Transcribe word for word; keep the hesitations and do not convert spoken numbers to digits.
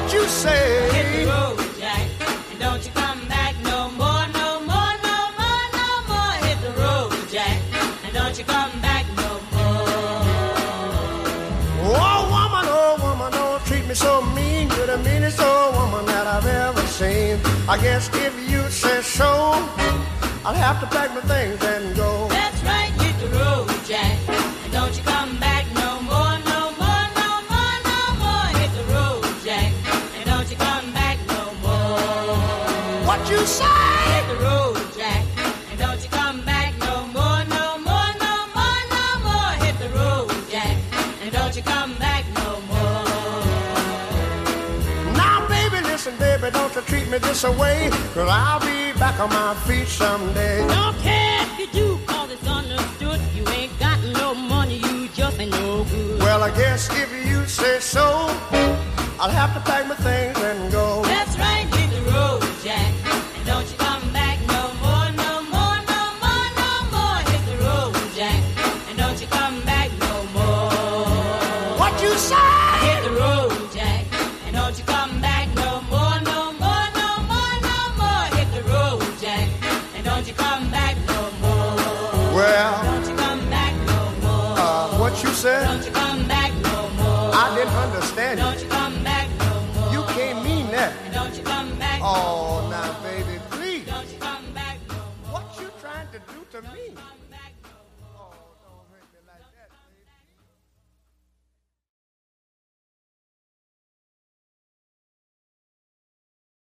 What you say? Hit the road, Jack, and don't you come back no more, no more, no more, no more. Hit the road, Jack, and don't you come back no more. Oh, woman, oh, woman, don't treat me so mean. You're the meanest old woman that I've ever seen. I guess if you say so, I'll have to pack my things and go. That's right, hit the road, Jack, and don't you come back no more, no more, no more, no more. Hit the road, Jack, and don't you come back no more. What you say? Hit the road, Jack, and don't you come back no more, no more, no more, no more. Hit the road, Jack, and don't you come back no more. Now, baby, listen, baby, don't you treat me this away, 'cause I'll be back on my feet someday. Don't care if you do, 'cause it's understood. You ain't got no money, you just ain't no good. Well, I guess if you say so, I'll have to pack my things and go. That's right, hit the road, Jack, and don't you come back no more, no more, no more, no more. Hit the road, Jack, and don't you come back no more. What you say? Hit the road, Jack, and don't you come back no more, no more, no more, no more. Hit the road, Jack, and don't you come back no more. Well, Don't you come back no more. uh, what you said? Don't you come back no more. I didn't understand Don't you. you come back no more. You can't mean that. And don't you come back no Oh, now, baby, please. Don't you come back no more. What you trying to do to me?